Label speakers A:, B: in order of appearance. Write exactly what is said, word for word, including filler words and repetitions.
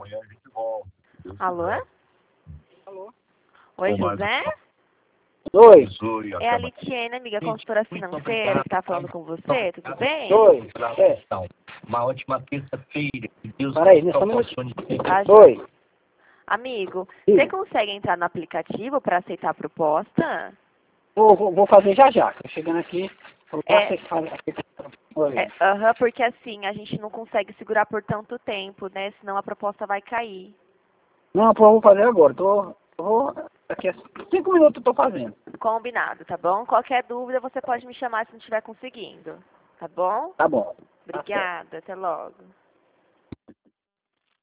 A: amanhã a gente volta. Deus
B: Alô?
A: quiser.
C: Alô?
B: Oi,
A: Ô, mas-
B: José?
C: Oi.
A: Oi,
B: É a
A: acaba-
B: Litiene, amiga consultora financeira, que tá falando com você, tudo bem?
C: Oi. É.
A: Então, uma ótima terça-feira. Que Deus
C: Peraí,
A: nos
C: só um
A: proporcione sempre.
B: Ah, já.
C: Oi.
B: Amigo,
C: Sim.
B: você consegue entrar no aplicativo para aceitar a proposta?
C: Vou, vou, vou fazer já já. Tô chegando aqui. Vou
B: É.
C: aceitar- Oi.
B: É, aham, porque assim, a gente não consegue segurar por tanto tempo, né? Senão a proposta vai cair.
C: Não, pô, eu vou fazer agora. Tô, vou, daqui a cinco minutos eu tô fazendo.
B: Combinado, tá bom? Qualquer dúvida você pode me chamar se não estiver conseguindo, tá bom?
C: Tá bom. Tá certo.
B: Obrigada, até logo.